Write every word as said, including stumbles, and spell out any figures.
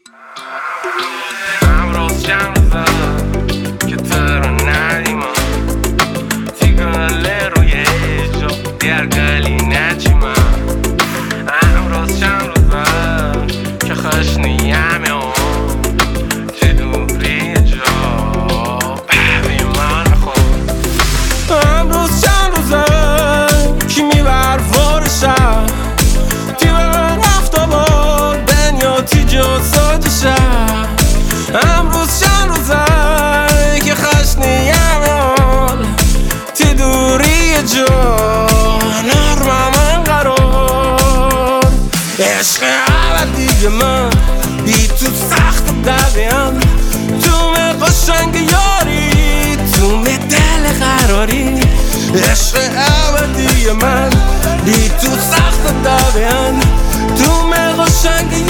امروز چند روزه که تو رو ندیمم تیگله روی جا دیرگلی نچیمم. امروز چند روزه که خشنیم اون تی دوری جا ببین من خود. امروز چند روزه که میبر فارشم تی بر رفت بار دنیا تی جا ساجشم. امروز چند روزه که خشنیم اون تی دوری جا نرمم من قرار. عشق ابدی من بی تو سخت دقیم تو می قشنگ یاری تو می دل قراری. عشق ابدی من بی تو سخت دقیم تو می قشنگ